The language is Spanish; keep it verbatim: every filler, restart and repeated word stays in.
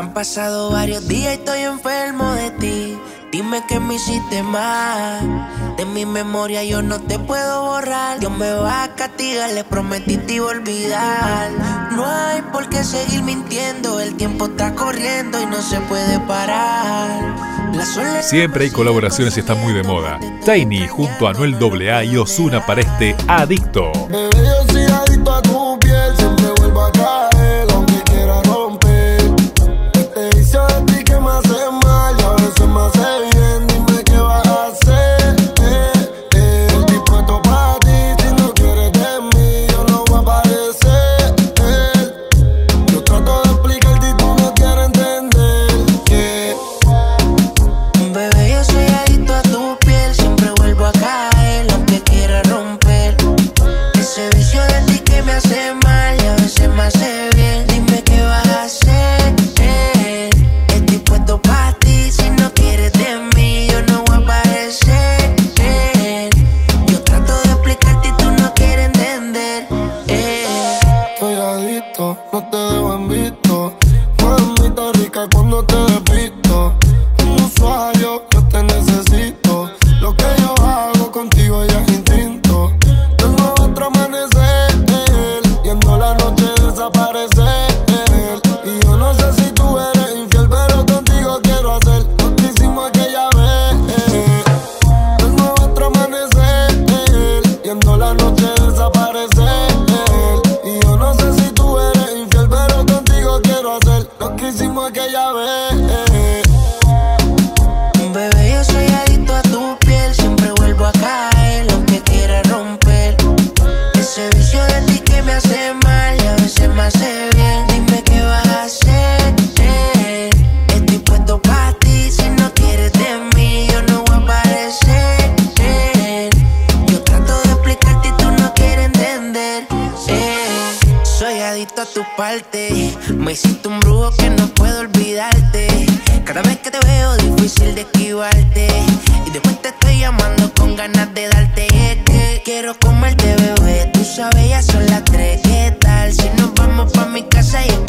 Han pasado varios días y estoy enfermo de ti. Dime que me hiciste mal. De mi memoria yo no te puedo borrar. Dios me va a castigar, le prometí te iba a olvidar. No hay por qué seguir mintiendo. El tiempo está corriendo y no se puede parar. Siempre hay colaboraciones y está muy de moda. Tiny junto a Anuel doble A y Ozuna para este Adicto. Bebé, yo soy adicto a tu piel, siempre vuelvo a caer, aunque quiera romper. Este vicio de ti que me hace mal y a veces me hace bien. Dime qué vas a hacer. Eh, eh. Estoy dispuesto para ti, si no quieres de mí, yo no voy a aparecer. Eh. Yo trato de explicarte y tú no quieres entender. Yeah. Bebé, yo soy adicto a tu piel, siempre vuelvo a caer, aunque quiera romper. Ese vicio de ti que me hace mal y a veces me hace bien. Dime qué vas a hacer. Eh. Estoy puesto para ti, si no quieres de mí, yo no voy a aparecer. Eh. Yo trato de explicarte y tú no quieres entender. Eh. Estoy adicto, no te dejo en visto. Mamita rica cuando te despisto. Un usuario, yo te necesito. Lo que yo hago contigo ya es instinto. Tengo otro amanecer, viendo la noche desaparecer. Y yo no sé si tú eres infiel, pero contigo quiero hacer lo que hicimos aquella vez. Tengo otro amanecer, viendo la noche desaparecer. Y yo no sé si tú eres infiel, pero contigo quiero hacer lo que hicimos aquella vez. Bebé, yo soy adicto a tu piel, siempre vuelvo a caer, aunque quiera romper. Ese vicio de ti que me hace mal y a veces me hace bien. Dime qué vas a hacer. Eh. Estoy puesto para ti, si no quieres de mí, yo no voy a aparecer. Eh. Yo trato de explicarte y tú no quieres entender. Eh. Soy adicto a tu parte, me hiciste un brujo que no puedo olvidarte. Cada vez que te veo difícil de esquivarte, y después te estoy llamando con ganas de darte. Es que quiero comerte, bebé, tú sabes ya son las tres. ¿Qué tal si nos vamos pa' mi casa y